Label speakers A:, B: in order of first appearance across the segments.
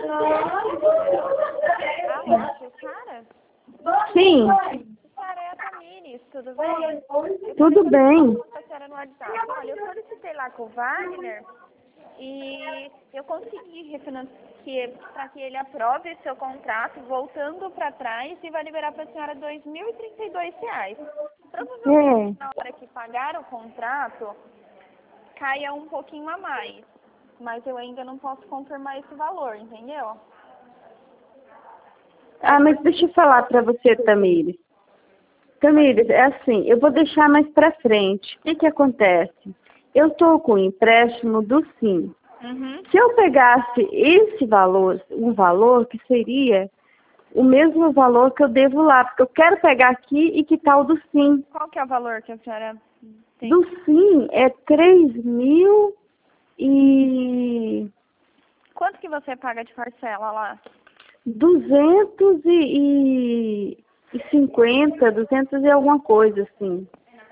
A: Alô, Jussara?
B: Sim,
A: Jussara, é a Tamires, tudo bem?
B: tudo bem.
A: A senhora no WhatsApp. Olha, eu solicitei lá com o Wagner e eu consegui refinanciar para que ele aprove seu contrato, voltando para trás, e vai liberar para a senhora R$ 2.032. Provavelmente, na hora que pagar o contrato, caia um pouquinho a mais. Mas eu ainda não posso confirmar esse valor, entendeu?
B: Ah, mas deixa eu falar para você, Tamires. Tamires, é assim, eu vou deixar mais para frente. O que que acontece? Eu estou com o empréstimo do SIM.
A: Uhum.
B: Se eu pegasse esse valor, um valor que seria o mesmo valor que eu devo lá, porque eu quero pegar aqui e quitar o do SIM.
A: Qual que é o valor que a senhora tem?
B: Do SIM é 3.000 e
A: Quanto que você paga de parcela lá?
B: 250, 200 e alguma coisa, assim.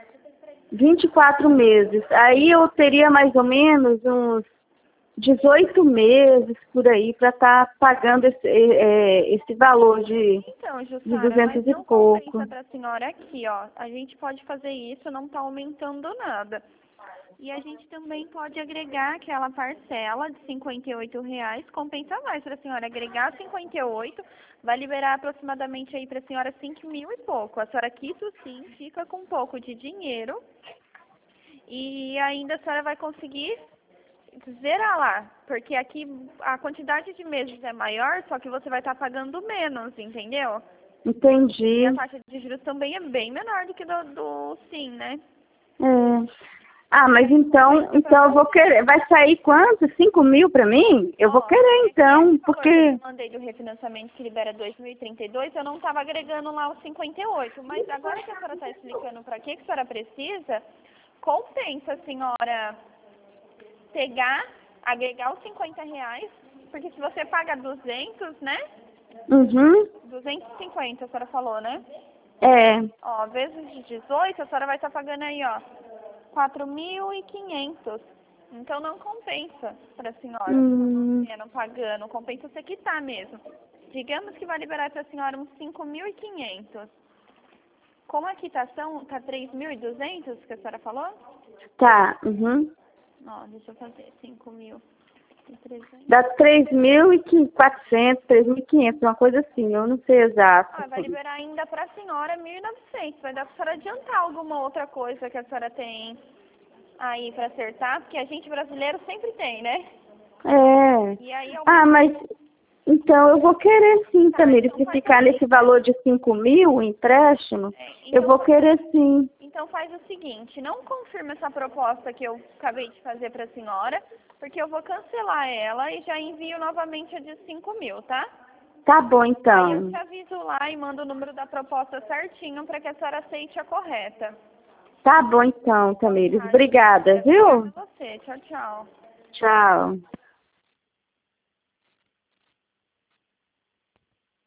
B: 24 meses. Aí eu teria mais ou menos uns 18 meses por aí para estar pagando esse valor de
A: Então,
B: de
A: Jussara,
B: 200
A: mas
B: e
A: não
B: pouco.
A: compensa para a senhora aqui, ó. A gente pode fazer isso, não está aumentando nada. E a gente também pode agregar aquela parcela de R$ 58, compensa mais para a senhora agregar 58, vai liberar aproximadamente aí para a senhora 5.000 e pouco. A senhora quis sim, fica com um pouco de dinheiro e ainda a senhora vai conseguir zerar lá, porque aqui a quantidade de meses é maior, só que você vai estar pagando menos, entendeu? E
B: Entendi.
A: a taxa de juros também é bem menor do que do SIM, né?
B: É. Ah, mas então eu vou querer. Vai sair quanto? 5.000 para mim? Eu vou querer então,
A: Esse valor que
B: porque...
A: eu mandei do refinanciamento que libera 2.032, eu não estava agregando lá os 58, mas agora que a senhora está explicando para que a senhora precisa, compensa a senhora pegar, agregar os R$ 50, porque se você paga 200, né?
B: Uhum.
A: 250, a senhora falou, né?
B: É.
A: Ó, vezes de 18, a senhora vai estar pagando aí, ó, 4.500. Então não compensa para a senhora. Não pagando, compensa você quitar mesmo. Digamos que vai liberar para a senhora uns 5.500. Como a quitação tá 3.200, que a senhora falou?
B: Tá. Uhum.
A: Ó, deixa eu fazer 5.300.
B: Dá 3.400, 3.500, uma coisa assim, eu não sei exato.
A: Ah, vai liberar ainda para a senhora 1.900. Vai dar para a senhora adiantar alguma outra coisa que a senhora tem aí para acertar, porque a gente brasileiro sempre tem, né?
B: É.
A: E aí,
B: Ah, mas então eu vou querer sim, Tamires,
A: então
B: se
A: faz
B: ficar nesse valor de 5.000, o empréstimo, eu vou querer sim.
A: Então faz o seguinte, não confirma essa proposta que eu acabei de fazer para a senhora, porque eu vou cancelar ela e já envio novamente a de 5.000, tá?
B: Tá bom,
A: Aí eu
B: então.
A: te aviso lá e mando o número da proposta certinho para que a senhora aceite a correta.
B: Tá bom, então, Tamires.
A: Tá,
B: Obrigada, viu?
A: obrigada a você. Tchau, tchau.
B: Tchau.